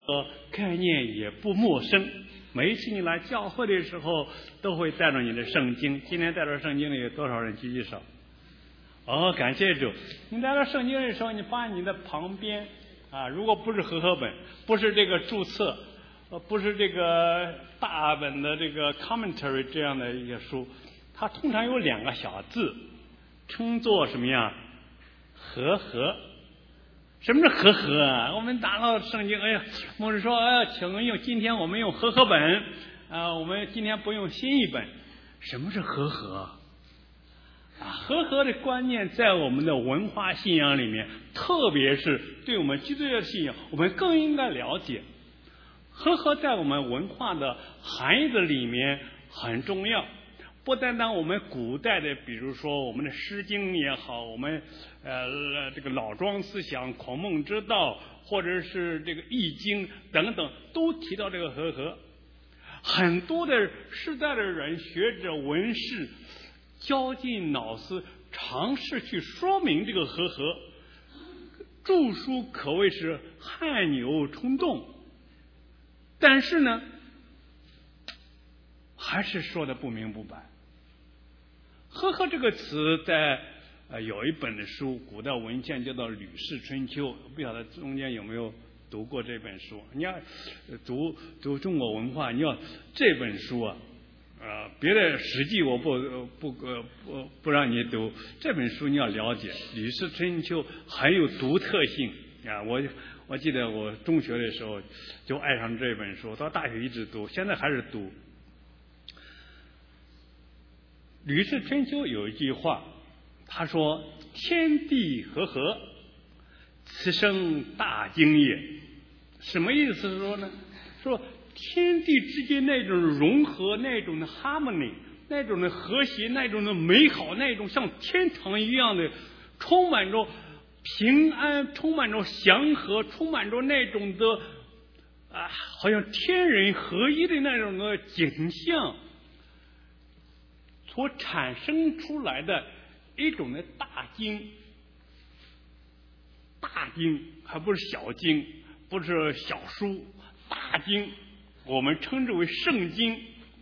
概念也不陌生。每一次你来教会的时候，都会带着你的圣经。今天带着圣经的有多少人？举举手。哦，感谢主！你带着圣经的时候，你放在你的旁边啊。如果不是和合本，不是这个注册，不是这个大本的这个 commentary 这样的一些书，它通常有2个小字，称作什么呀？和合。什么是和合啊？我们拿到圣经，哎呀，牧师说，请用今天我们用和合本我们今天不用新译本。什么是和合？和合的观念在我们的文化信仰里面，特别是对我们基督教的信仰，我们更应该了解。和合在我们文化的含义的里面很重要。不单单我们古代的，比如说我们的《诗经》也好，我们这个老庄思想、孔孟之道，或者是这个《易经》等等，都提到这个和合。很多的世代的人、学者、文士绞尽脑汁，尝试去说明这个和合，著书可谓是汗牛充栋，但是呢，还是说的不明不白。和合这个词在有一本的书，古代文献叫做《吕氏春秋》，不晓得中间有没有读过这本书？你要读中国文化，你要这本书别的史记我不让你读，这本书你要了解。《吕氏春秋》很有独特性啊！我记得我中学的时候就爱上这本书，到大学一直读，现在还是读。《吕氏春秋》有一句话，他说：“天地和合，此生大经也。”什么意思说呢？说天地之间那种融合，那种的 harmony， 那种的和谐，那种的美好，那种像天堂一样的，充满着平安，充满着祥和，充满着那种的好像天人合一的那种的景象。所产生出来的一种的大经还不是小经，不是小书，大经我们称之为圣经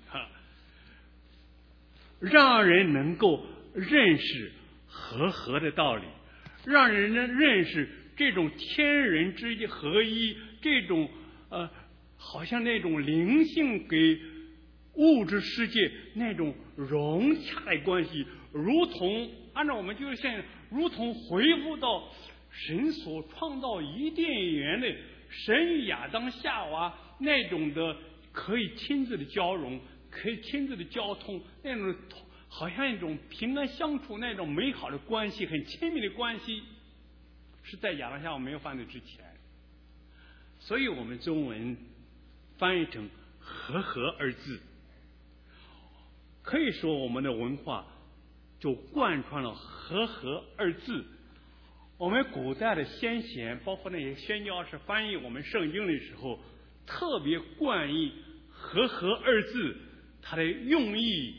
让人能够认识和合的道理，让人认识这种天人之间合一，这种好像那种灵性给物质世界那种融洽的关系，如同按照我们就是现在，如同回复到神所创造伊甸园的神与亚当夏娃那种的可以亲自的交融，可以亲自的交通，那种好像一种平安相处那种美好的关系，很亲密的关系，是在亚当夏娃没有犯罪之前。所以我们中文翻译成和合二字。可以说我们的文化就贯穿了和合二字。我们古代的先贤，包括那些宣教士翻译我们圣经的时候，特别冠以和合二字，它的用意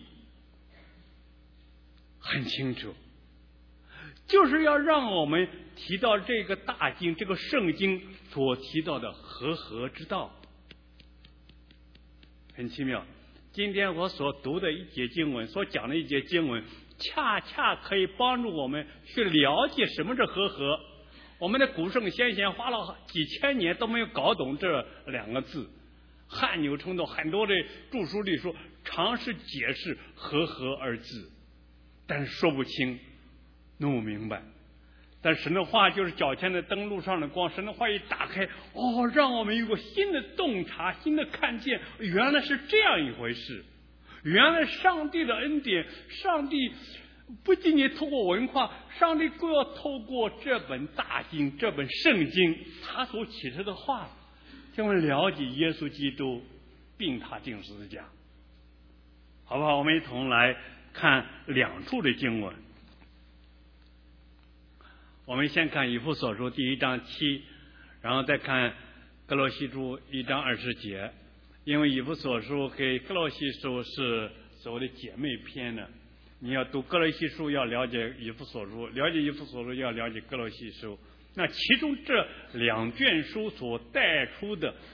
很清楚，就是要让我们提到这个大经，这个圣经所提到的和合之道。很奇妙，今天我所读的一节经文，所讲的一节经文，恰恰可以帮助我们去了解什么是和合。我们的古圣先贤花了几千年都没有搞懂这两个字，汗牛充栋，很多的著书里说尝试解释和合二字，但是说不清，弄不明白。但神的话就是脚前的灯，路上的光，神的话一打开，让我们有个新的洞察，新的看见，原来是这样一回事。原来上帝的恩典，上帝不仅仅透过文化，上帝更要透过这本大经，这本圣经，他所启示的话，让我们了解耶稣基督并他钉十字架。好不好？我们一同来看两处的经文。我们先看以弗所书第1章7，然后再看歌罗西书1章20节。因为以弗所书给歌罗西书是所谓的姐妹篇呢，你要读歌罗西书要了解以弗所书，了解以弗所书要了解歌罗西书。那其中这两卷书所带出的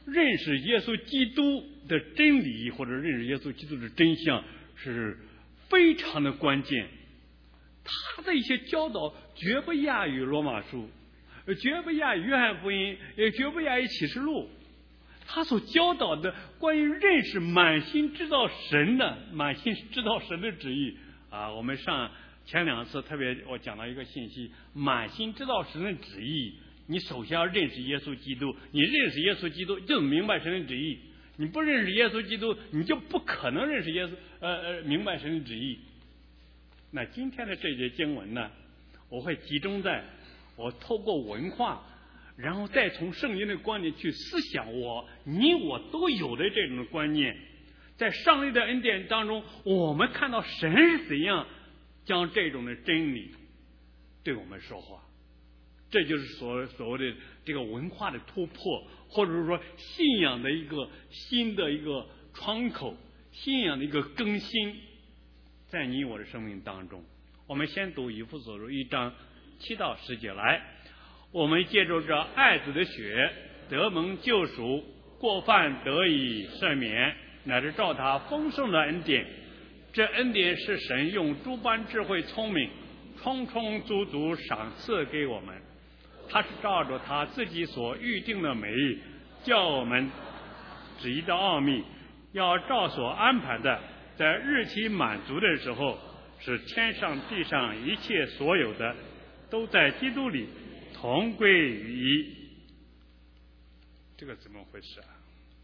认识耶稣基督的真理或者认识耶稣基督的真相是非常的关键。他的一些教导绝不亚于罗马书，绝不亚于约翰福音，也绝不亚于启示录。他所教导的关于认识满心知道神的旨意啊，我们前2次特别我讲到一个信息，满心知道神的旨意，你首先要认识耶稣基督，你认识耶稣基督就明白神的旨意，你不认识耶稣基督，你就不可能认识明白神的旨意。那今天的这节经文呢，我会集中在我透过文化，然后再从圣经的观点去思想你我都有的这种观念。在上帝的恩典当中，我们看到神是怎样将这种的真理对我们说话。这就是所谓的这个文化的突破，或者是说信仰的一个新的一个窗口，信仰的一个更新在你我的生命当中。我们先读以弗所书1章7到10节来，我们借助着爱子的血得蒙救赎，过犯得以赦免，乃是照他丰盛的恩典。这恩典是神用诸般智慧聪明充充足足赏赐给我们，他是照着他自己所预定的美意，叫我们旨意的奥秘，要照所安排的，在日期满足的时候，使天上地上一切所有的都在基督里同归于一。这个怎么回事啊？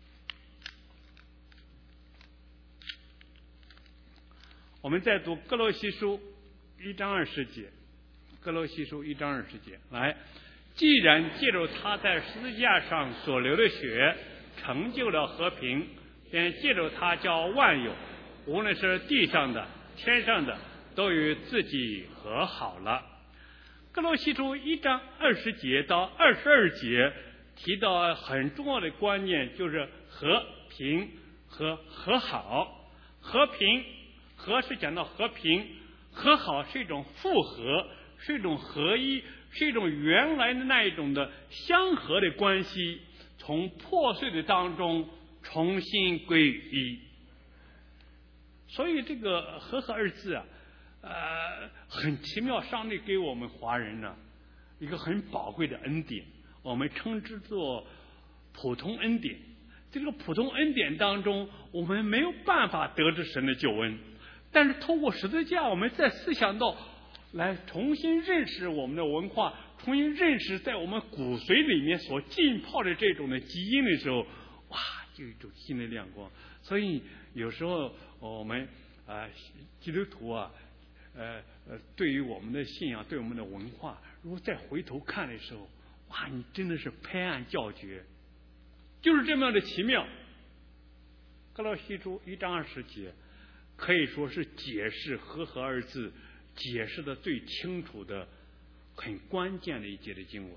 我们再读歌罗西书1章20节，歌罗西书1章20节来，既然借着他在十字架上所流的血成就了和平，便借着他叫万有，无论是地上的天上的，都与自己和好了。歌罗西书1章20节到22节提到很重要的观念，就是和平和和好。和是讲到和平，和好是一种复合，是一种合一，是一种原来的那一种的相合的关系，从破碎的当中重新归于一。所以这个和合二字啊，很奇妙，上帝给我们华人呢一个很宝贵的恩典，我们称之做普通恩典。这个普通恩典当中，我们没有办法得知神的救恩，但是透过十字架，我们再思想到来重新认识我们的文化，重新认识在我们骨髓里面所浸泡的这种的基因的时候，哇，就有一种新的亮光。所以有时候我们基督徒啊，对于我们的信仰，对我们的文化，如果再回头看的时候，哇，你真的是拍案叫绝，就是这么样的奇妙。歌罗西书1章20节可以说是解释和合二字解释的最清楚的很关键的一节的经文。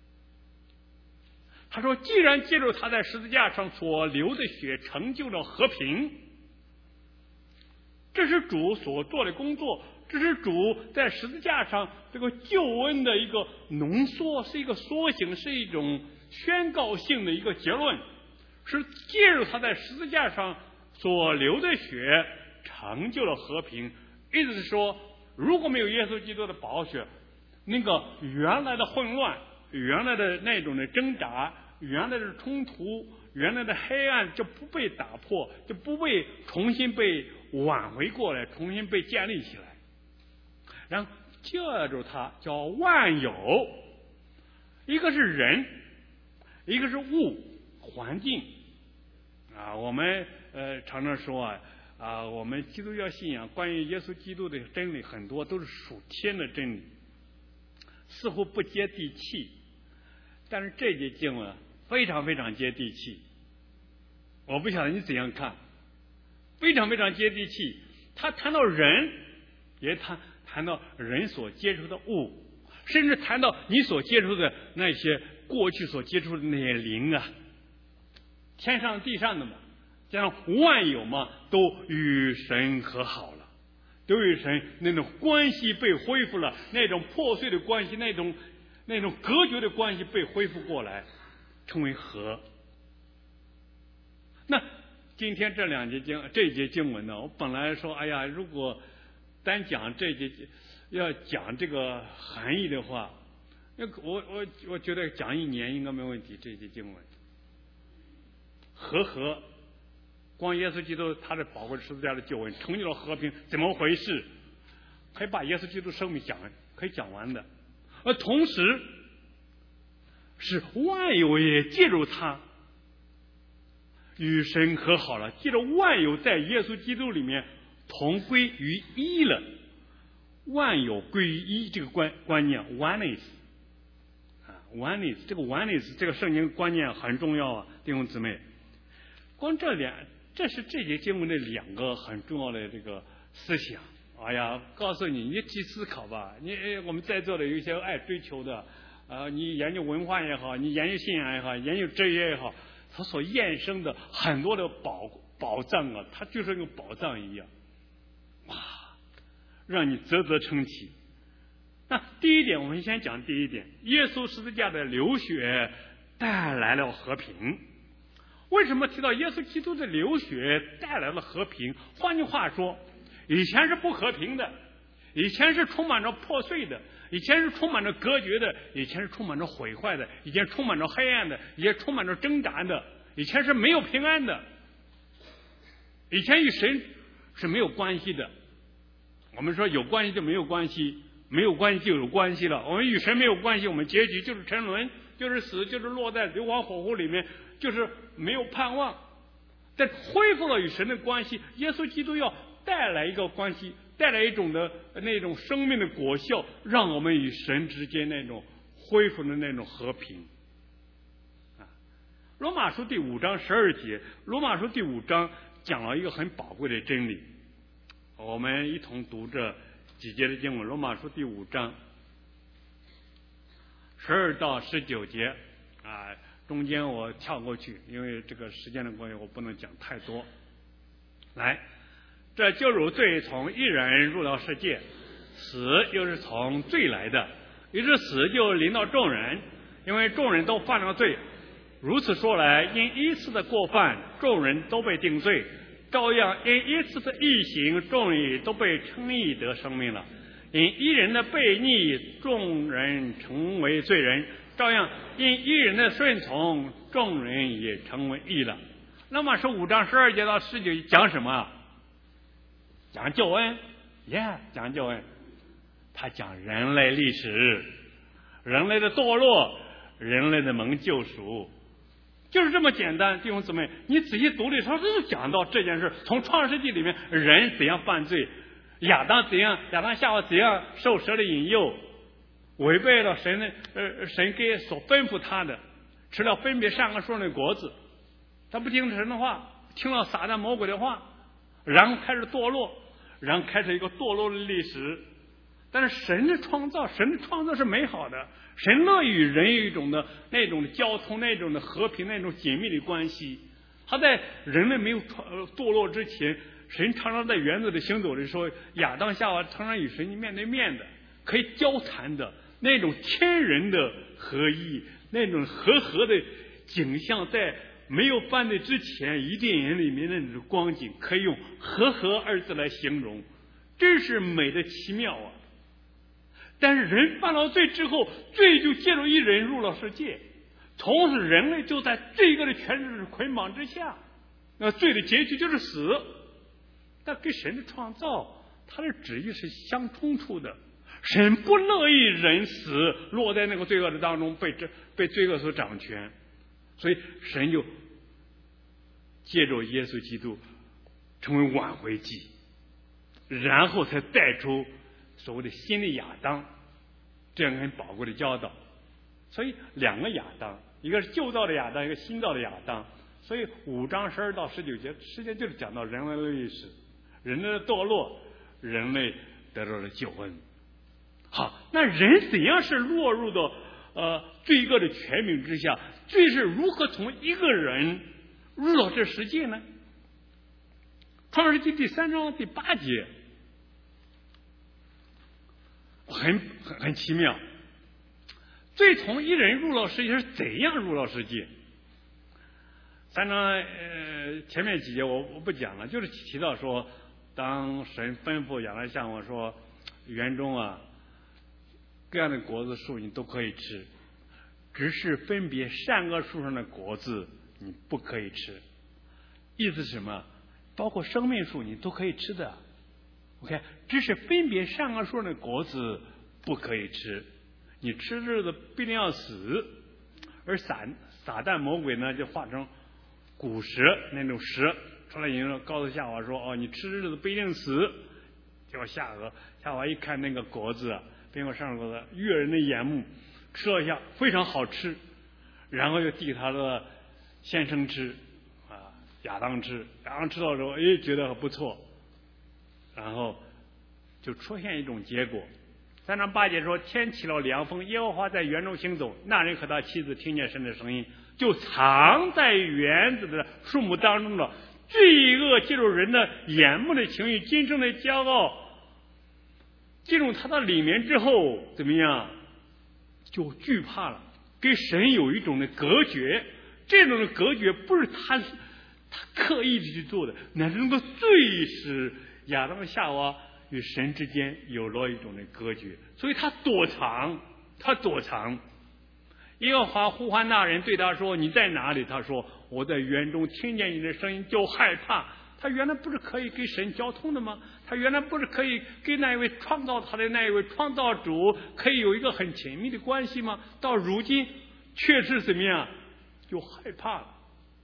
他说，既然借助他在十字架上所流的血成就了和平，这是主所做的工作，这是主在十字架上这个救恩的一个浓缩，是一个缩形，是一种宣告性的一个结论，是借助他在十字架上所流的血成就了和平。意思是说，如果没有耶稣基督的宝血，那个原来的混乱，原来的那种的挣扎，原来的冲突，原来的黑暗就不被打破，就不被重新被挽回过来，重新被建立起来。然后借助它叫万有，一个是人，一个是物环境啊。我们常常说我们基督教信仰关于耶稣基督的真理很多都是属天的真理，似乎不接地气，但是这节经文非常非常接地气。我不晓得你怎样看，非常非常接地气。他谈到人，也谈到人所接触的物，甚至谈到你所接触的那些过去所接触的那些灵啊，天上地上的嘛，加上万有嘛，都与神和好了，都与神那种关系被恢复了，那种破碎的关系，那种隔绝的关系被恢复过来，称为和。 今天这一节经文呢，我本来说，哎呀，如果单讲这节要讲这个含义的话，我觉得讲1年应该没问题。这一节经文，和光耶稣基督他的宝贵十字架的救恩成就了和平，怎么回事？可以把耶稣基督生命可以讲完的，而同时是万有也借助他与神和好了，借着万有在耶稣基督里面同归于一了。万有归于一这个观念 oneness 啊 oneness 这个 oneness 这个圣经观念很重要啊，弟兄姊妹。光这是这节经文的2个很重要的这个思想。哎呀，告诉你去思考吧。我们在座的有一些爱追求的，你研究文化也好，你研究信仰也好，研究哲学也好，它所衍生的很多的宝藏啊，它就像个宝藏一样，哇，让你啧啧称奇。那第一点，我们先讲第一点，耶稣十字架的流血带来了和平。为什么提到耶稣基督的流血带来了和平？换句话说，以前是不和平的，以前是充满着破碎的，以前是充满着隔绝的，以前是充满着毁坏的，以前充满着黑暗的，以前充满着挣扎的，以前是没有平安的，以前与神是没有关系的。我们说有关系就没有关系，没有关系就有关系了。我们与神没有关系，我们结局就是沉沦，就是死，就是落在硫磺火湖里面，就是没有盼望。但恢复了与神的关系，耶稣基督要带来一个关系，带来一种的那种生命的果效，让我们与神之间那种恢复的那种和平。罗马书第5章12节，罗马书第5章讲了一个很宝贵的真理，我们一同读这几节的经文。罗马书第5章12到19节中间我跳过去，因为这个时间的关系，我不能讲太多。来，这就如罪从一人入了世界，死又是从罪来的，于是死就临到众人，因为众人都犯了罪。如此说来，因一次的过犯，众人都被定罪；照样因一次的义行，众人都被称义得生命了。因一人的悖逆，众人成为罪人；照样因一人的顺从，众人也成为义了。那么是5章12节到19节讲什么？讲救恩，讲救恩。他讲人类历史，人类的堕落，人类的蒙救赎，就是这么简单。弟兄姊妹，你仔细读的时候，就讲到这件事，从创世纪里面人怎样犯罪，亚当夏娃怎样受蛇的引诱，违背了神给所吩咐他的，吃了分别善恶树的果子，他不听神的话，听了撒旦魔鬼的话，然后开始堕落，然后开始一个堕落的历史。但是神的创造是美好的，神乐与人有一种的那种的交通，那种的和平，那种紧密的关系。他在人类没有堕落之前，神常常在园子里行走的时候，亚当夏娃常常与神面对面的，可以交谈的那种天人的合一，那种和的景象，在没有犯罪之前伊甸园里面的那种光景，可以用和二字来形容，真是美的奇妙啊！但是人犯了罪之后，罪就借助一人入了世界，从此人类就在罪恶的权势捆绑之下，那罪的结局就是死。但跟神的创造，他的旨意是相冲突的。神不乐意人死，落在那个罪恶的当中，被罪恶所掌权，所以神就借助耶稣基督成为挽回祭，然后才带出所谓的新的亚当，这样很宝贵的教导。所以2个亚当，一个是旧造的亚当，一个新造的亚当。所以5章12到19节实际上就是讲到人类的历史，人类的堕落，人类得到了救恩。好，那人怎样是落入到罪恶的权柄之下？罪是如何从一个人入到这世界呢？创世纪第3章第8节很奇妙，罪从一人入到世界是怎样入到世界？3章前面几节我不讲了，就是提到说，当神吩咐亚当夏娃说，园中啊各样的果子树你都可以吃，只是分别善恶树上的果子你不可以吃。意思是什么？包括生命树你都可以吃的 ，OK， 只是分别善恶树上的果子不可以吃，你吃日子必定要死。而撒旦魔鬼呢，就化成古蛇那种蛇出来，引诱告诉夏娃说：“哦，你吃日子不一定死。”结果夏娃一看那个果子，苹果上的果子悦人的眼目，吃了一下非常好吃，然后又递他的先生吃，亚当吃到之后，觉得不错，然后就出现一种结果。3章8节说，天起了凉风，耶和华在园中行走，那人和他妻子听见神的声音，就藏在园子的树木当中了。罪恶进入人的眼目的情欲，今生的骄傲进入他的里面之后，怎么样？就惧怕了，跟神有一种的隔绝。这种的隔绝不是他刻意的去做的，乃是那个罪使亚当夏娃与神之间有了一种的隔绝，所以他躲藏。耶和华呼唤那人，对他说：“你在哪里？”他说：“我在园中，听见你的声音就害怕。”他原来不是可以跟神交通的吗？他原来不是可以跟那一位创造他的那一位创造主可以有一个很亲密的关系吗？到如今却是怎么样？就害怕了，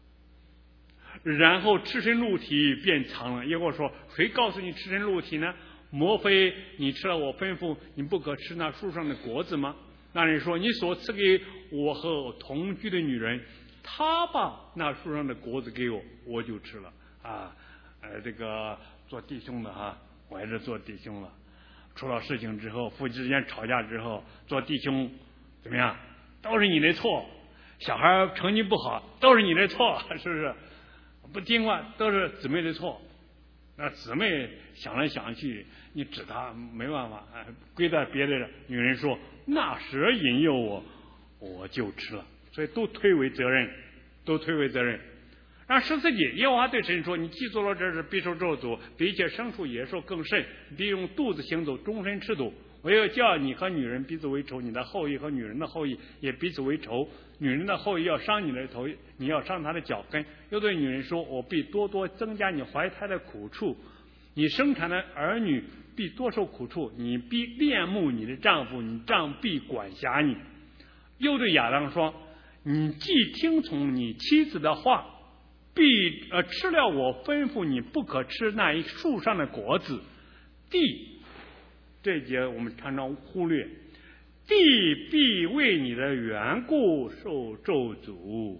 然后赤身露体变长了。耶和华说：“谁告诉你赤身露体呢？莫非你吃了我吩咐你不可吃那树上的果子吗？”那人说：“你所赐给我和我同居的女人，她把那树上的果子给我，我就吃了。”这个做弟兄的我还是做弟兄了。出了事情之后，夫妻之间吵架之后，做弟兄怎么样？都是你的错。小孩成绩不好，都是你的错，是不是？不听话，都是姊妹的错。那姊妹想来想去，你指他没办法，归在别的女人说那蛇引诱我，我就吃了，所以都推诿责任。然后14节，耶和华对神说：“你既做了这事，必受咒诅，比一切牲畜野兽更甚，必用肚子行走，终身吃土。我要叫你和女人彼此为仇，你的后裔和女人的后裔也彼此为仇。女人的后裔要伤你的头，你要伤她的脚跟。又对女人说：我必多多增加你怀胎的苦处，你生产的儿女必多受苦处，你必恋慕你的丈夫，你丈必管辖你。又对亚当说：你既听从你妻子的话，必吃了我吩咐你不可吃那一树上的果子。这一节我们常常忽略，地必为你的缘故受咒诅。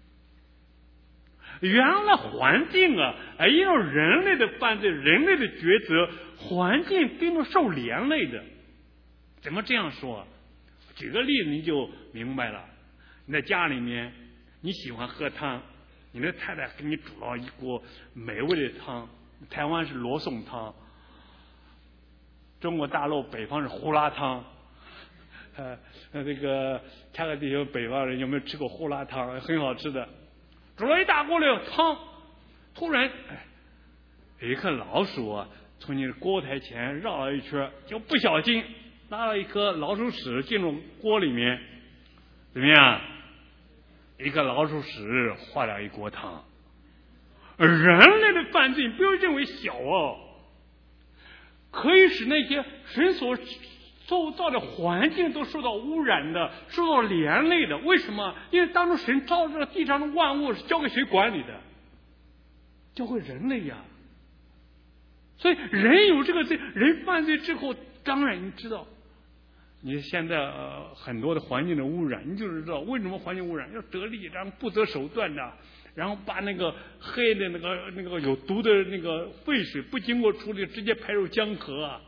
原来环境因为人类的犯罪，人类的抉择，环境并不受连累的。怎么这样说？举个例子你就明白了。你在家里面，你喜欢喝汤，你的太太给你煮了一锅美味的汤，台湾是罗宋汤，中国大陆北方是胡辣汤。这个下个地球北方人有没有吃过胡辣汤？很好吃的，煮了一大锅的汤，突然有一颗老鼠从你的锅台前绕了一圈，就不小心拉了一颗老鼠屎进入锅里面，怎么样？一个老鼠屎化了一锅汤。人类的犯罪不要认为小可以使那些神所受造的环境都受到污染的，受到连累的。为什么？因为当初神造这个地上的万物是交给谁管理的？交给人类呀。所以人有这个罪，人犯罪之后，当然你知道，你现在很多的环境的污染，你就是知道为什么环境污染，要得力，然后不择手段的，然后把那个黑的那个有毒的那个废水不经过处理直接排入江河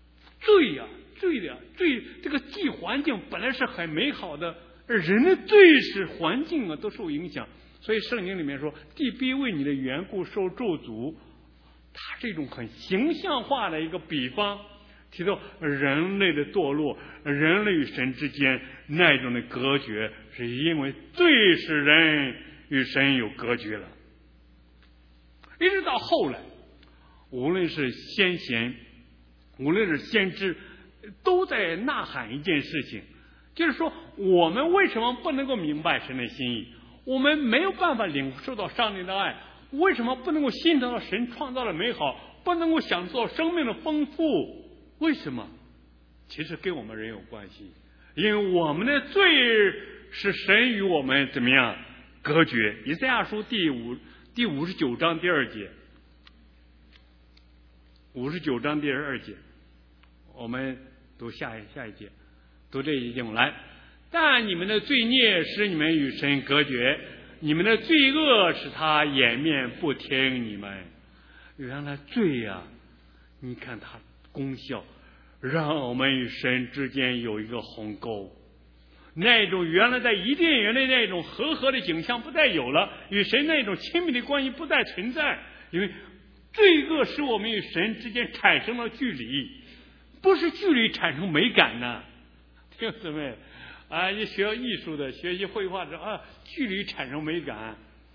罪，这个既环境本来是很美好的，而人的罪使环境都受影响。所以圣经里面说，地必为你的缘故受咒诅，它是一种很形象化的一个比方，提到人类的堕落，人类与神之间那种的隔绝，是因为罪使人与神有隔绝了。 一直到后来，无论是先贤，无论是先知，都在呐喊一件事情，就是说我们为什么不能够明白神的心意？我们没有办法领受到上帝的爱，为什么不能够欣赏到神创造的美好，不能够享受到生命的丰富？为什么？其实跟我们人有关系，因为我们的罪使神与我们怎么样隔绝。以赛亚书第59章第2节，59章第2节，我们读下一节，读这一节来。但你们的罪孽使你们与神隔绝，你们的罪恶使他掩面不听你们。原来罪啊，你看它功效，让我们与神之间有一个鸿沟。那种原来在伊甸园的那种和合的景象不再有了，与神那种亲密的关系不再存在，因为罪恶使我们与神之间产生了距离，不是距离产生美感呢。听姊妹啊，你学艺术的，学习绘画的啊，距离产生美感，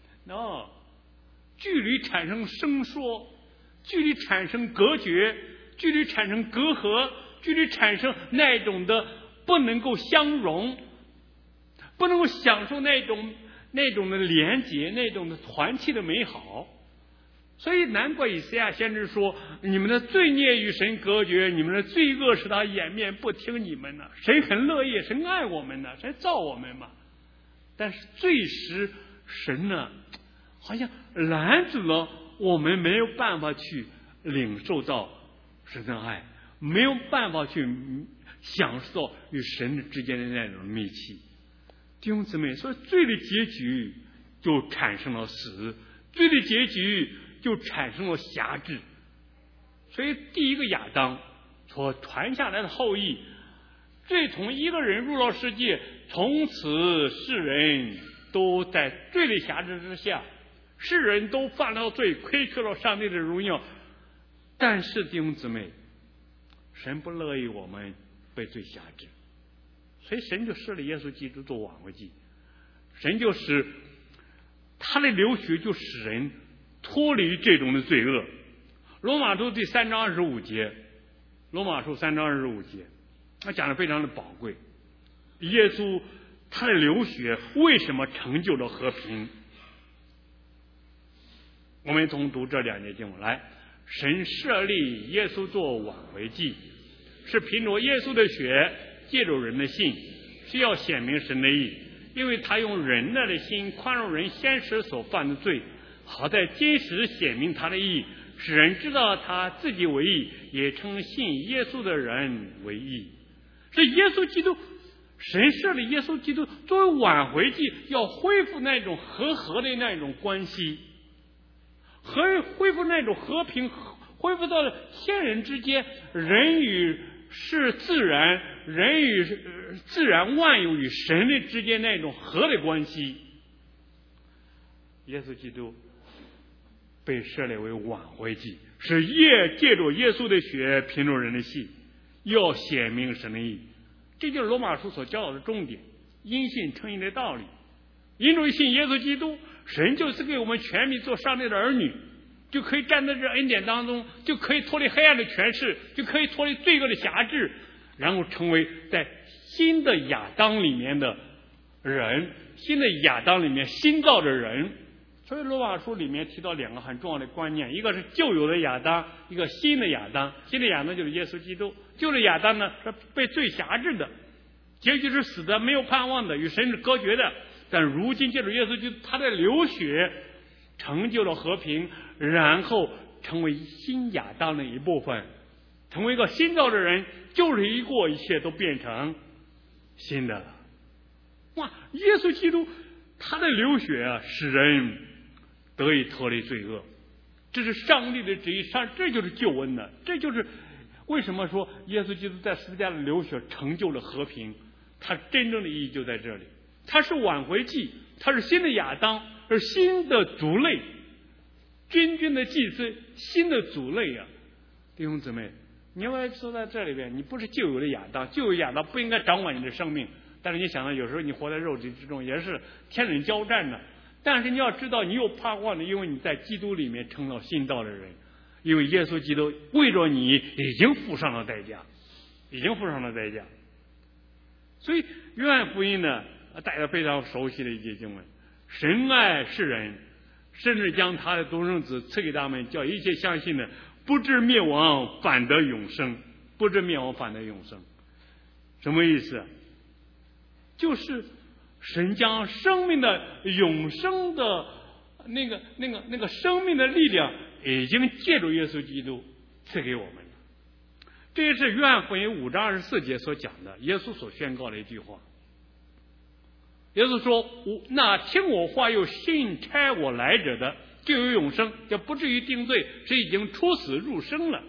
距离产生生疏，距离产生隔绝，距离产生隔阂，距离产生那种的不能够相容，不能够享受那种的连结，那种的团契的美好。所以难怪以赛亚先知说，你们的罪孽与神隔绝，你们的罪恶使他掩面不听你们呢。神很乐意，神爱我们呢，神造我们嘛。但是罪使神呢，好像拦阻了我们，没有办法去领受到神的爱，没有办法去享受与神之间的那种密契。弟兄姊妹，所以罪的结局就产生了死，罪的结局就产生了辖制。所以第一个亚当所传下来的后裔，罪从一个人入到世界，从此世人都在罪的辖制之下，世人都犯了罪，亏缺了上帝的荣耀。但是弟兄姊妹，神不乐意我们被罪辖制，所以神就设立耶稣基督做挽回祭。神就使他的流血就使人脱离这种的罪恶。罗马书第3章25节，罗马书3章25节，他讲的非常的宝贵。耶稣他的流血为什么成就了和平？我们从读这2节经文来。神设立耶稣做挽回祭，是凭着耶稣的血，借着人的信，是要显明神的义，因为他用仁爱的心宽容人先时所犯的罪，好在今时显明他的义，使人知道他自己为义，也称信耶稣的人为义。是耶稣基督，神设立耶稣基督作为挽回祭，要恢复那种和合的那种关系，恢复那种和平，恢复到了天人之间，人与是自然，人与自然万有与神的之间那种和的关系。耶稣基督被设立为挽回祭，是借着耶稣的血，凭着人的信，要显明神的义。这就是罗马书所教导的重点，因信称义的道理。因着信耶稣基督，神就是给我们权柄做上帝的儿女，就可以站在这恩典当中，就可以脱离黑暗的权势，就可以脱离罪恶的辖制，然后成为在新的亚当里面的人，新的亚当里面新造的人。所以罗马书里面提到2个很重要的观念，一个是旧有的亚当，一个新的亚当。新的亚当就是耶稣基督，旧的亚当呢是被罪辖制的，结局是死的，没有盼望的，与神是隔绝的。但如今借着耶稣基督他的流血成就了和平，然后成为新亚当的一部分，成为一个新造的人，就是一过，一切都变成新的了。哇！耶稣基督他的流血啊，使人得以脱离罪恶，这是上帝的旨意，这就是救恩的，这就是为什么说耶稣基督在十字架的流血成就了和平，他真正的意义就在这里。他是挽回祭，他是新的亚当，而新的族类，君的祭司，新的族类啊！弟兄姊妹，你要说在这里边，你不是旧有的亚当，旧有亚当不应该掌管你的生命。但是你想到有时候你活在肉体之中，也是天人交战的。 但是你要知道，你有盼望的，因为你在基督里面成了信道的人，因为耶稣基督为着你已经付上了代价，已经付上了代价。所以约翰福音呢，大家非常熟悉的一节经文：神爱世人，甚至将他的独生子赐给他们，叫一切相信的不至灭亡，反得永生。不至灭亡，反得永生。什么意思？就是神将生命的永生的那个生命的力量，已经借助耶稣基督赐给我们了。这也是约翰福音5章24节所讲的，耶稣所宣告的一句话。耶稣说：“那听我话又信差我来者的，就有永生，就不至于定罪，是已经出死入生了。”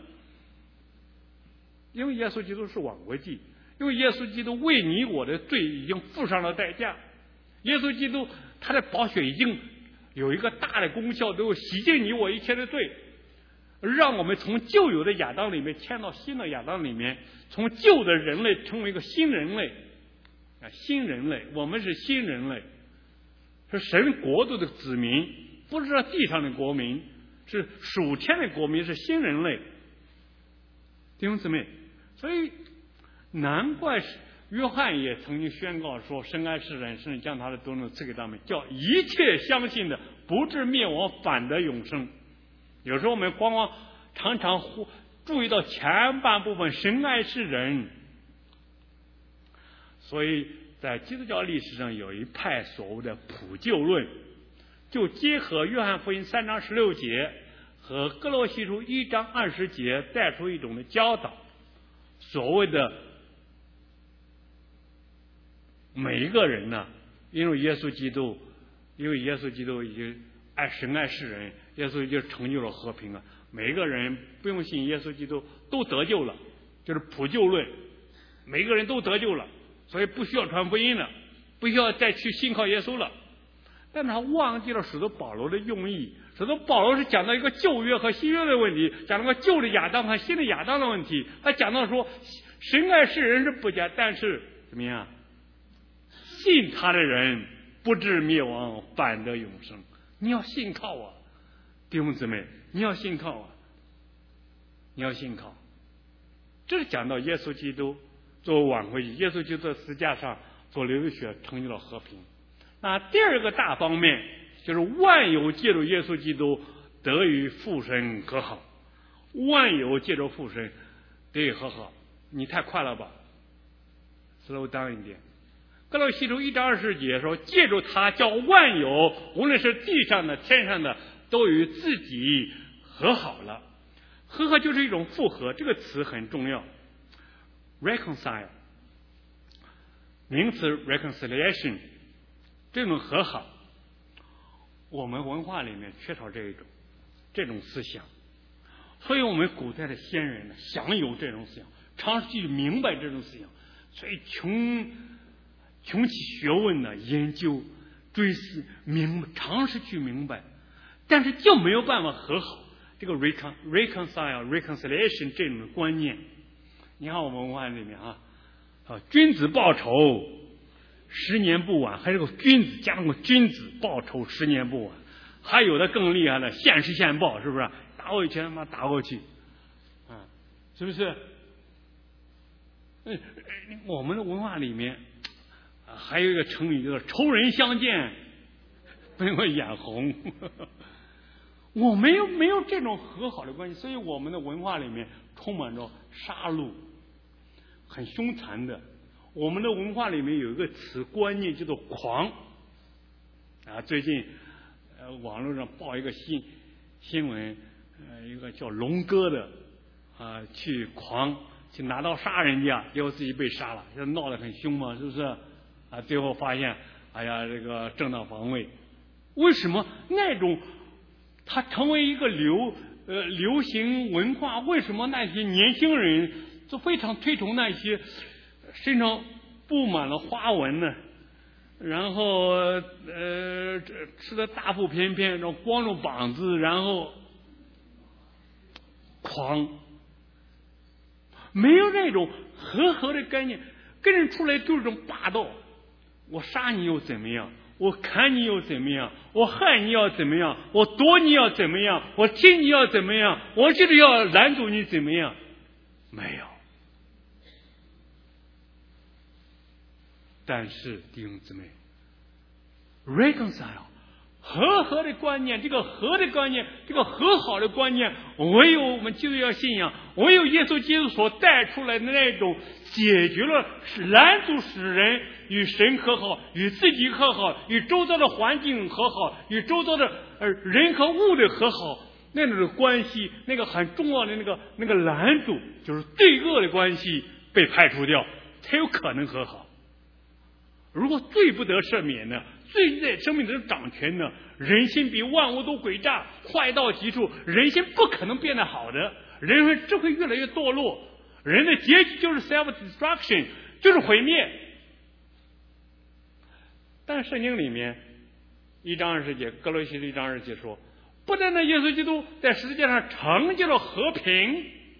因为耶稣基督是挽回祭，因为耶稣基督为你我的罪已经付上了代价。耶稣基督他的宝血已经有一个大的功效，都洗净你我一切的罪，让我们从旧有的亚当里面迁到新的亚当里面，从旧的人类成为一个新人类。新人类，我们是新人类，是神国度的子民，不是地上的国民，是属天的国民，是新人类。弟兄姊妹，所以难怪约翰也曾经宣告说：“神爱世人，甚至将他的独生子赐给他们，叫一切相信的不至灭亡，反得永生。”有时候我们常常注意到前半部分，神爱世人。所以在基督教历史上有一派所谓的普救论，就结合约翰福音3章16节和哥罗西书1章20节，带出一种的教导，所谓的每一个人呢，因为耶稣基督已经神爱世人，耶稣就成就了和平了。每一个人不用信耶稣基督都得救了，就是普救论，每一个人都得救了。所以不需要传福音了，不需要再去信靠耶稣了。但他忘记了使徒保罗的用意。使徒保罗是讲到一个旧约和新约的问题，讲到个旧的亚当和新的亚当的问题。他讲到说，神爱世人是不假，但是怎么样？信他的人不至灭亡，反得永生。你要信靠啊，弟兄姊妹，你要信靠啊，你要信靠。这是讲到耶稣基督作为挽回祭，耶稣就在十字架上所流的血成就了和平。那第二个大方面就是万有借助耶稣基督得与父神和好，万有借助父神得以和好。你太快了吧 ，slow down 一点。哥罗西书1章20节说，借助他叫万有，无论是地上的天上的，都与自己和好了。和好就是一种复合，这个词很重要。reconcile 名词 reconciliation， 这种和好，我们文化里面缺少这种思想，所以我们古代的先人呢享有这种思想，常去明白这种思想，所以穷其学问呢，研究追思尝试去明白，但是就没有办法和好。这个 reconciliation 这种观念，你看我们文化里面君子报仇10年不晚，还是个君子加上个君子报仇10年不晚，还有的更厉害的现时现报，是不是？打我一拳，他妈打过去，是不是？我们的文化里面还有一个成语叫做仇人相见被我眼红。我没有这种和好的关系，所以我们的文化里面充满着杀戮，很凶残的。我们的文化里面有一个词观念叫做狂最近网络上报一个新闻，一个叫龙哥的去拿刀杀人家，结果自己被杀了，这闹得很凶嘛，是不是？最后发现这个正当防卫。为什么那种它成为一个流行文化？为什么那些年轻人就非常推崇那些身上布满了花纹呢？然后吃的大腹便便，然后光着膀子，然后狂，没有那种和合的概念，跟人出来就是这种霸道。我杀你又怎么样？ 我看你又怎么样，我害你要怎么样，我躲你要怎么样，我踢你要怎么样，我就是要拦阻你怎么样？没有。但是弟兄姊妹 ，reconcile 和合的观念，这个和的观念，这个和好的观念，唯有我们基督教信仰，唯有耶稣基督所带出来的那种解决了拦阻使人与神和好，与自己和好，与周遭的环境和好，与周遭的人和物的和好，那种的关系，那个很重要的那个拦阻，就是罪恶的关系被排除掉，才有可能和好。如果罪不得赦免呢？罪在生命中掌权呢？人心比万物都诡诈，坏到极处，人心不可能变得好的，人只会越来越堕落，人的结局就是 self-destruction， 就是毁灭。但圣经里面1章20节，哥罗西书1章20节说，不但耶稣基督在十字架上成就了和平，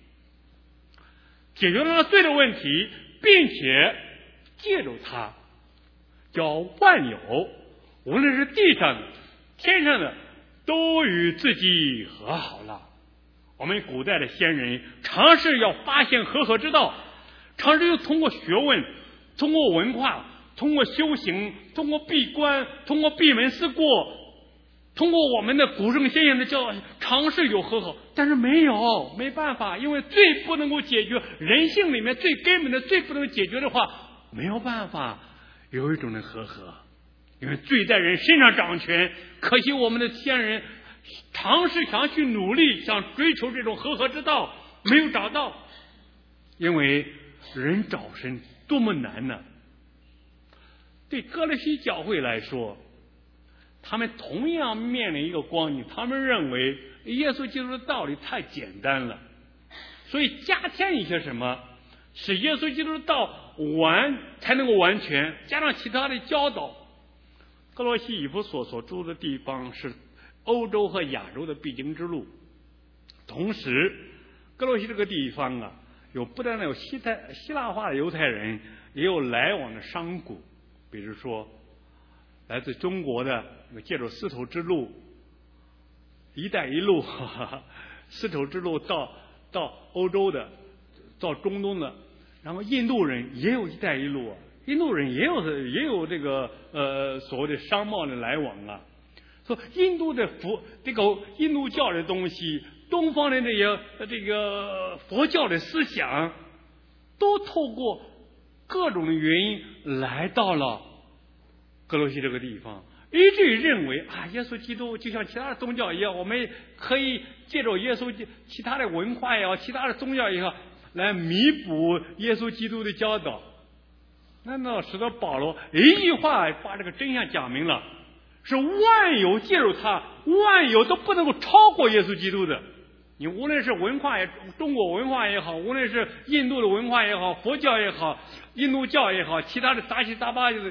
解决了罪的问题，并且借助他叫万有，无论是地上的天上的，都与自己和好了。我们古代的先人尝试要发现和合之道，尝试又通过学问，通过文化，通过修行，通过闭关，通过闭门思过，通过我们的古圣先贤的教，尝试有和好，但是没办法，因为罪不能够解决，人性里面最根本的罪不能解决的话，没有办法有一种的和合，因为罪在人身上掌权。可惜我们的先人尝试想去努力，想追求这种和合之道，没有找到，因为人找神多么难呢？对哥罗西教会来说，他们同样面临一个光景，他们认为耶稣基督的道理太简单了，所以加添一些什么，使耶稣基督的道才能够完全，加上其他的教导。哥罗西以弗所所住的地方是欧洲和亚洲的必经之路，同时哥罗西这个地方啊，不但有希腊化的犹太人，也有来往的商贾，比如说来自中国的借助丝绸之路、一带一路，丝绸之路到欧洲的，到中东的，然后印度人也有一带一路啊，印度人也有这个所谓的商贸的来往啊。说印度的这个印度教的东西，东方的这个佛教的思想，都透过各种的原因来到了哥罗西这个地方，以至于认为耶稣基督就像其他的宗教一样，我们可以借助耶稣其他的文化也好，其他的宗教也好，来弥补耶稣基督的教导。难道使得保罗一句话把这个真相讲明了？是万有借助他，万有都不能够超过耶稣基督的。你无论是文化中国文化也好，无论是印度的文化也好，佛教也好，印度教也好，其他的杂七杂八的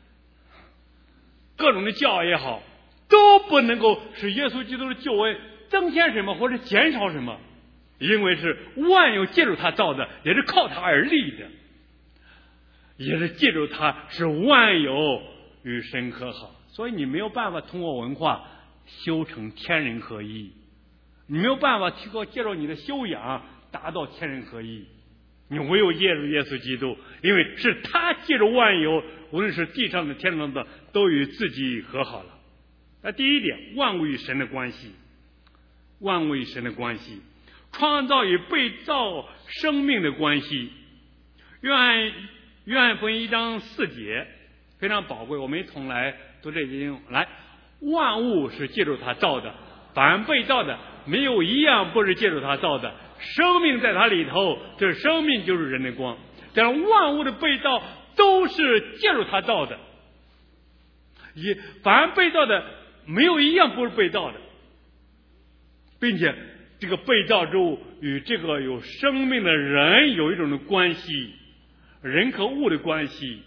各种的教也好，都不能够使耶稣基督的救恩增添什么或者减少什么，因为是万有借助他造的，也是靠他而立的，也是借助他使万有与神和好。所以你没有办法通过文化修成天人合一，你没有办法借助你的修养达到天人合一，你唯有借助耶稣基督，因为是他借助万有，无论是地上的天上的，都与自己和好了。那第一点，万物与神的关系，万物与神的关系，创造与被造生命的关系。约翰福音1章4节非常宝贵，我们一同来读这节经文。来，万物是借助他造的，凡被造的没有一样不是借助他造的，生命在他里头，这生命就是人的光。但万物的被造都是借助他造的，凡被造的没有一样不是被造的，并且这个被造之物与这个有生命的人有一种的关系，人和物的关系，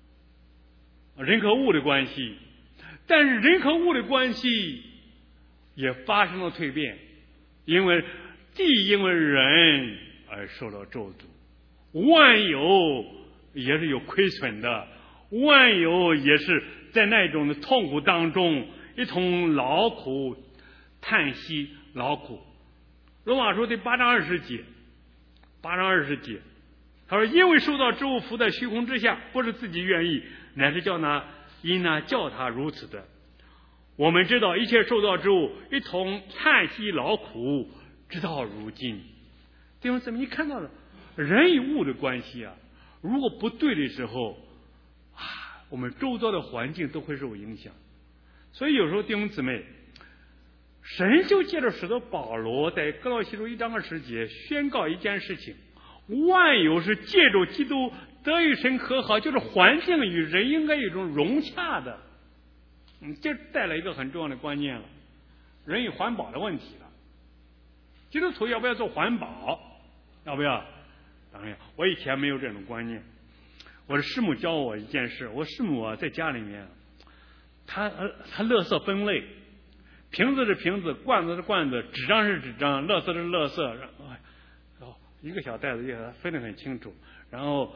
但是人和物的关系也发生了蜕变，因为人而受到咒诅，万有也是有亏损的，万有也是在那种的痛苦当中一同劳苦叹息劳苦。罗马书第8章20节，8章20节，他说：“因为受造之物伏在虚空之下，不是自己愿意，乃是叫他如此的。我们知道一切受造之物一同叹息劳苦，直到如今。”弟兄姊妹，你看到了人与物的关系啊，如果不对的时候我们周遭的环境都会受影响。所以有时候弟兄姊妹，神就借着使徒保罗在哥罗西书1章20节宣告一件事情：万有是借着基督得与神和好，就是环境与人应该有一种融洽的。这带来一个很重要的观念了，人与环保的问题了。基督徒要不要做环保？要不要？当然要。我以前没有这种观念。我的师母教我一件事，我师母在家里面，他垃圾分类，瓶子是瓶子，罐子是罐子，纸张是纸张，垃圾是垃圾，一个小袋子也分得很清楚。然后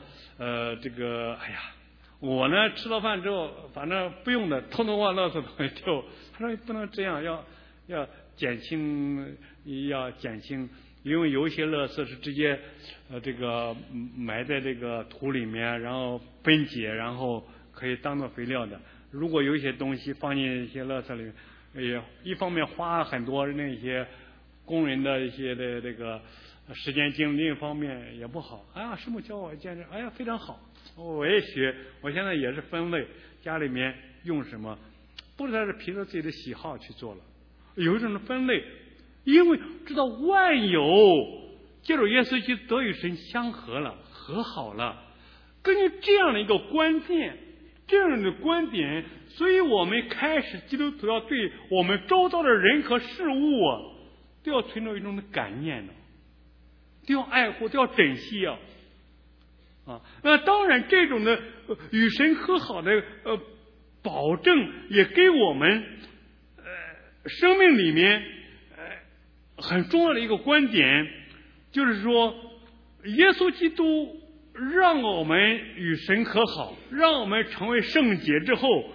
我呢吃到饭之后，反正不用的，通通往垃圾桶里丢。他说不能这样，要减轻，因为有一些垃圾是直接埋在这个土里面，然后分解，然后可以当做肥料的。如果有一些东西放进一些垃圾里面，一方面花很多那些工人的一些的这个时间精力，另一方面也不好。师母教我一件事，非常好，我也学，我现在也是分类，家里面用什么，不是他是凭着自己的喜好去做了，有一种分类，因为知道万有借着耶稣基督得与神相合了，和好了。根据这样的一个关键，这样的观点，所以我们开始基督徒要对我们周遭的人和事物都要存着一种的感念都要爱护，都要珍惜那当然这种的与神和好的保证，也给我们生命里面很重要的一个观点，就是说耶稣基督让我们与神和好，让我们成为圣洁之后，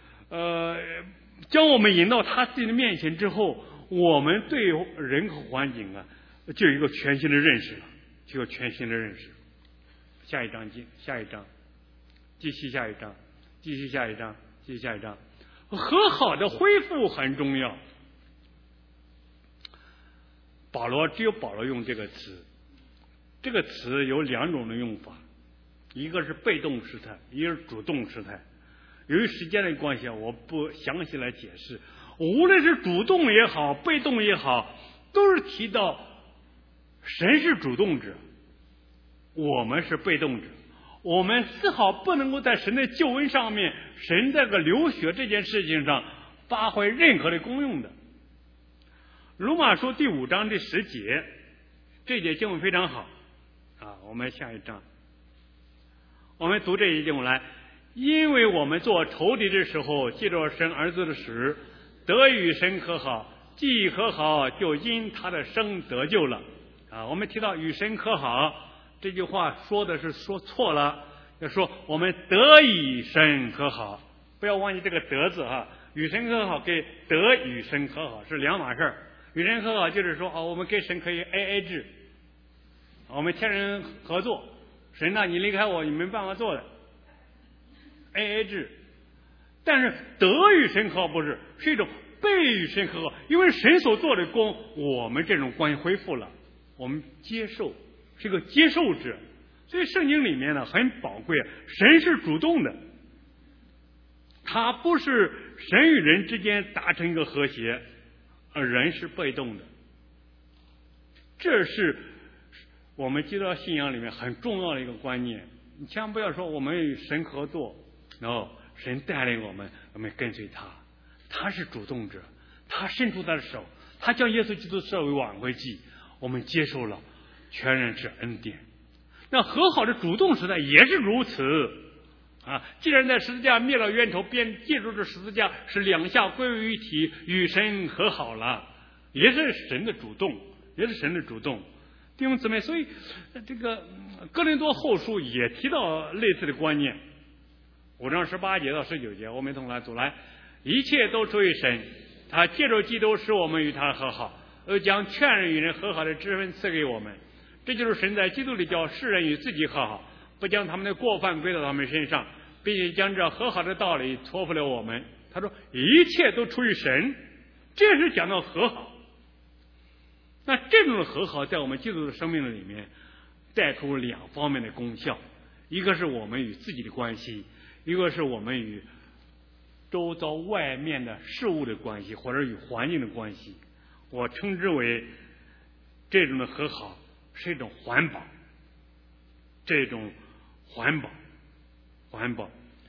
将我们引到他自己的面前之后，我们对人和环境就有一个全新的认识了，下一章，继续下一章，和好的恢复很重要。只有保罗用这个词，这个词有两种的用法，一个是被动时态，一个是主动时态。由于时间的关系，我不详细来解释。无论是主动也好，被动也好，都是提到神是主动者，我们是被动者。我们丝毫不能够在神的救恩上面，神这个流血这件事情上发挥任何的功用的。罗马书第5章第10节，这节经文非常好我们下一章，我们读这一经文来。因为我们做仇敌的时候，借着神儿子的死，得与神和好，既和好，就因他的生得救了我们提到与神和好这句话说错了，要说我们得与神和好，不要忘记这个得字与神和好跟得与神和好是两码事。与神和好就是说我们跟神可以 AA 制，我们天人合作，神你离开我你没办法做的 AA 制。但是得与神和好不是，是一种被与神和好，因为神所做的功，我们这种关系恢复了，我们接受，是一个接受者。所以圣经里面很宝贵，神是主动的，他不是神与人之间达成一个和谐，而人是被动的。这是我们基督教信仰里面很重要的一个观念。你千万不要说我们与神合作，然后神带领我们跟随他，他是主动者，他伸出他的手，他将耶稣基督设为挽回祭，我们接受了，全然是恩典。那和好的主动时代也是如此既然在十字架灭了冤仇，便借助这十字架使两下归为一体，与神和好了，也是神的主动，弟兄姊妹，所以这个哥林多后书也提到类似的观念。 5章18节到19节，我们同来读来，一切都出于神，他借着基督使我们与他和好，又将劝人与人和好的职分赐给我们。这就是神在基督里叫世人与自己和好，不将他们的过犯归到他们身上，并且将这和好的道理托付了我们。他说一切都出于神，这是讲到和好。那这种的和好在我们基督的生命里面带出2方面的功效，一个是我们与自己的关系，一个是我们与周遭外面的事物的关系，或者与环境的关系。我称之为这种的和好是一种环保，这种环保。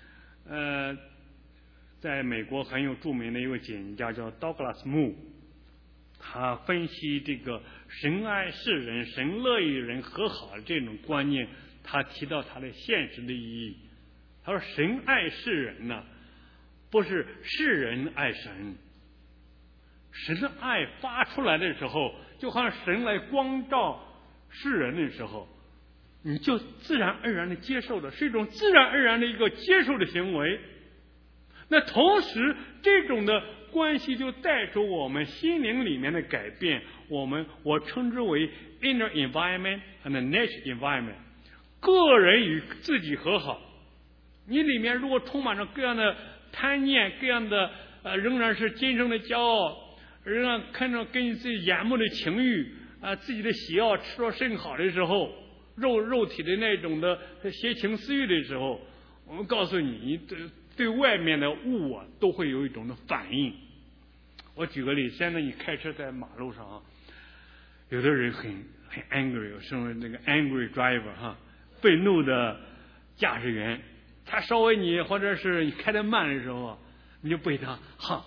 在美国很有著名的一位检家叫 Douglas Moo， 他分析这个神爱世人，神乐与人和好的这种观念，他提到他的现实的意义。他说神爱世人呢，不是世人爱神，神的爱发出来的时候，就好像神来光照世人的时候，你就自然而然的接受的，是一种自然而然的一个接受的行为。那同时这种的关系就带出我们心灵里面的改变，我称之为 inner environment and nature environment， 个人与自己和好。你里面如果充满着各样的贪念，各样的仍然是今生的骄傲，仍然看着跟自己眼目的情欲自己的喜好吃到甚好的时候，肉体的那种的邪情私欲的时候，我们告诉你对外面的物都会有一种的反应。我举个例，现在你开车在马路上有的人很 angry， 有称为那个 angry driver 愤怒的驾驶员，他稍微你或者是你开得慢的时候，你就被他 honk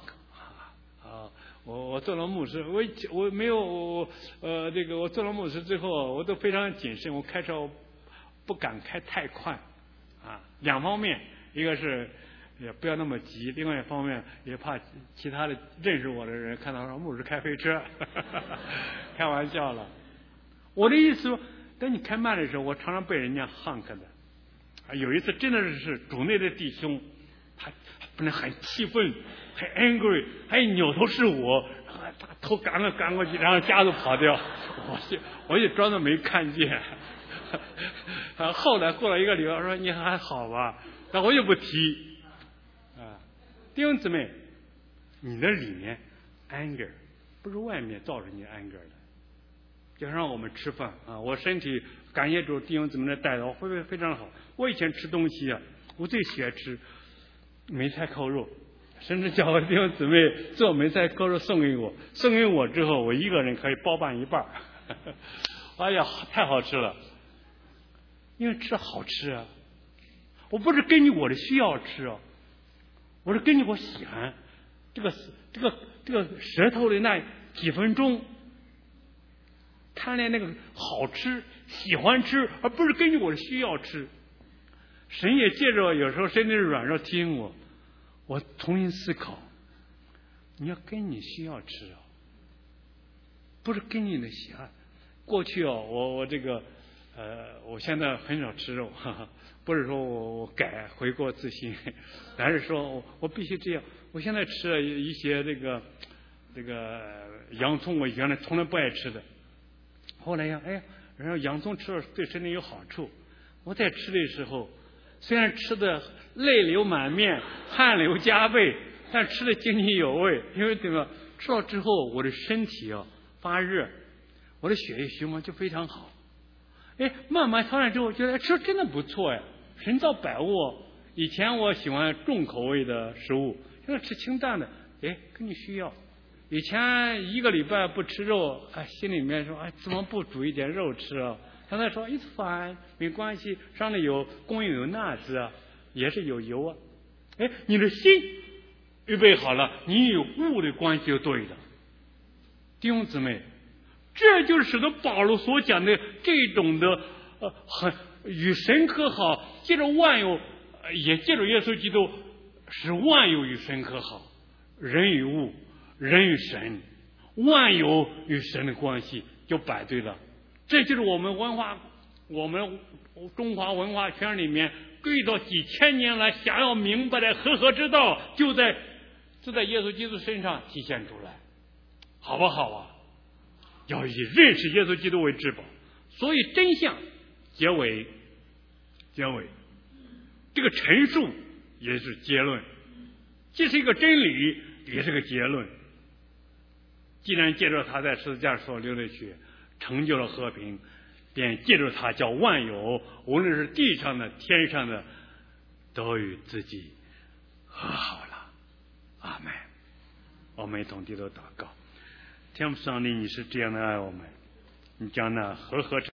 我做了牧师，我没有我做了牧师之后，我都非常谨慎，我开车不敢开太快2方面，一个是也不要那么急，另外一方面也怕其他的认识我的人看到说牧师开飞车开玩笑了。我的意思说，等你开慢的时候，我常常被人家 honk 的。有一次真的是主内的弟兄，他不能很气愤，很 angry， 还扭头是我，把头赶过去，然后家都跑掉，我也装作没看见。后来过了1个礼拜，说你还好吧，但我也不提。弟兄姊妹，你的里面 anger 不是外面造成你 anger 的。就像让我们吃饭我身体感谢主弟兄姊妹的带导，会非常好。我以前吃东西我最喜欢吃梅菜扣肉，甚至叫我弟兄姊妹做梅菜扣肉送给我之后，我一个人可以包办一半哎呀，太好吃了，因为吃好吃我不是根据我的需要吃我是根据我喜欢这个舌头的那几分钟贪恋那个好吃喜欢吃，而不是根据我的需要吃。神也借着有时候身体的软弱提醒我重新思考，你要跟你需要吃不是跟你的喜爱。过去我这个我现在很少吃肉不是说我悔过自新，而是说我必须这样。我现在吃了一些这个洋葱，我原来从来不爱吃的，后来然后洋葱吃了对身体有好处，我在吃的时候虽然吃的泪流满面汗流浃背，但吃的津津有味。因为这个吃了之后我的身体发热，我的血液循环就非常好。慢慢调整之后觉得吃真的不错神造百物。以前我喜欢重口味的食物，现在吃清淡的跟你需要。以前1个礼拜不吃肉心里面说怎么不煮一点肉吃现在说 it's fine 没关系，上面供应有nuts也是有油你的心预备好了，你与物的关系就对了。弟兄姊妹，这就是使得保罗所讲的这种的很与神和好，借着万有也借着耶稣基督使万有与神和好，人与物，人与神，万有与神的关系就摆对了。这就是我们中华文化圈里面对照几千年来想要明白的和合之道，就在耶稣基督身上体现出来，好不好啊？要以认识耶稣基督为至宝。所以真相结尾，这个陈述也是结论，既是一个真理，也是个结论。既然借着他在十字架上所流的血成就了和平，便借着他叫万有，无论是地上的天上的，都与自己和好了。阿们。我们一同低头祷告。天父上帝，你是这样的爱我们，你将那和合